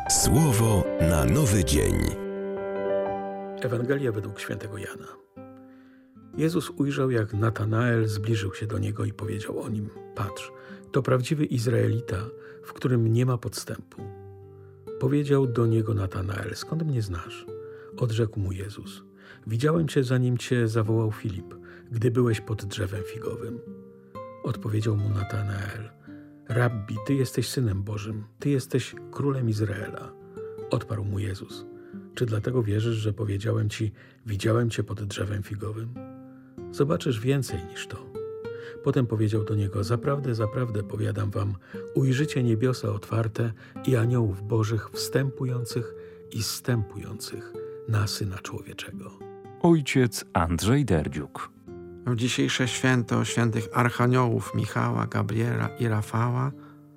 Słowo na nowy dzień. Ewangelia według świętego Jana. Jezus ujrzał, jak Natanael zbliżył się do niego i powiedział o nim: patrz, to prawdziwy Izraelita, w którym nie ma podstępu. Powiedział do niego Natanael: skąd mnie znasz? Odrzekł mu Jezus: widziałem cię, zanim cię zawołał Filip, gdy byłeś pod drzewem figowym. Odpowiedział mu Natanael: Rabbi, ty jesteś Synem Bożym, ty jesteś Królem Izraela. Odparł mu Jezus: czy dlatego wierzysz, że powiedziałem ci: widziałem cię pod drzewem figowym? Zobaczysz więcej niż to. Potem powiedział do niego: zaprawdę, zaprawdę powiadam wam, ujrzycie niebiosa otwarte i aniołów bożych wstępujących i zstępujących na Syna Człowieczego. Ojciec Andrzej Derdziuk. W dzisiejsze święto świętych archaniołów Michała, Gabriela i Rafała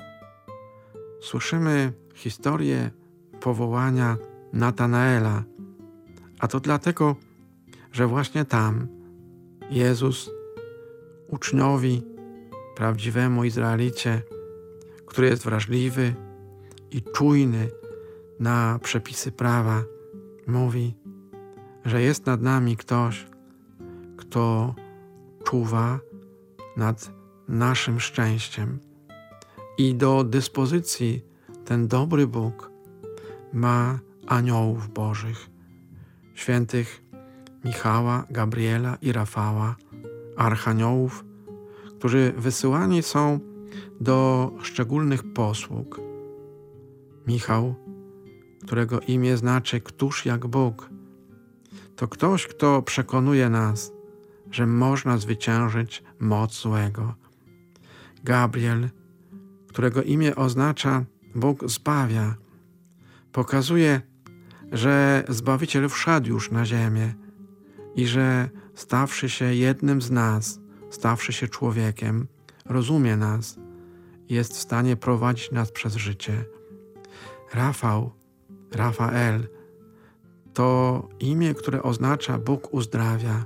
słyszymy historię powołania Natanaela, a to dlatego, że właśnie tam Jezus uczniowi, prawdziwemu Izraelicie, który jest wrażliwy i czujny na przepisy prawa, mówi, że jest nad nami ktoś, kto czuwa nad naszym szczęściem i do dyspozycji ten dobry Bóg ma aniołów bożych, świętych Michała, Gabriela i Rafała, archaniołów, którzy wysyłani są do szczególnych posług. Michał, którego imię znaczy któż jak Bóg, to ktoś, kto przekonuje nas, że można zwyciężyć moc złego. Gabriel, którego imię oznacza Bóg zbawia, pokazuje, że Zbawiciel wszedł już na ziemię i że stawszy się jednym z nas, stawszy się człowiekiem, rozumie nas i jest w stanie prowadzić nas przez życie. Rafael, to imię, które oznacza Bóg uzdrawia.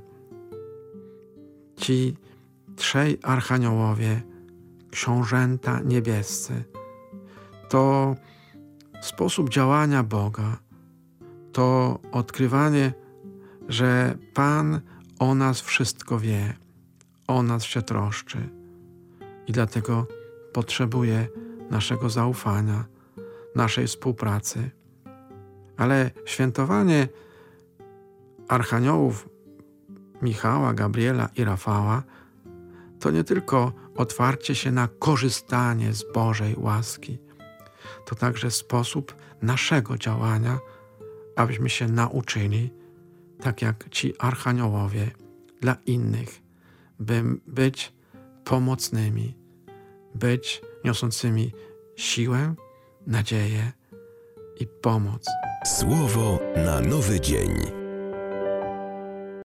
Ci trzej archaniołowie, książęta niebiescy, to sposób działania Boga, to odkrywanie, że Pan o nas wszystko wie, o nas się troszczy i dlatego potrzebuje naszego zaufania, naszej współpracy. Ale świętowanie archaniołów Michała, Gabriela i Rafała to nie tylko otwarcie się na korzystanie z Bożej łaski, to także sposób naszego działania, abyśmy się nauczyli, tak jak ci archaniołowie, dla innych, by być pomocnymi, być niosącymi siłę, nadzieję i pomoc. Słowo na nowy dzień.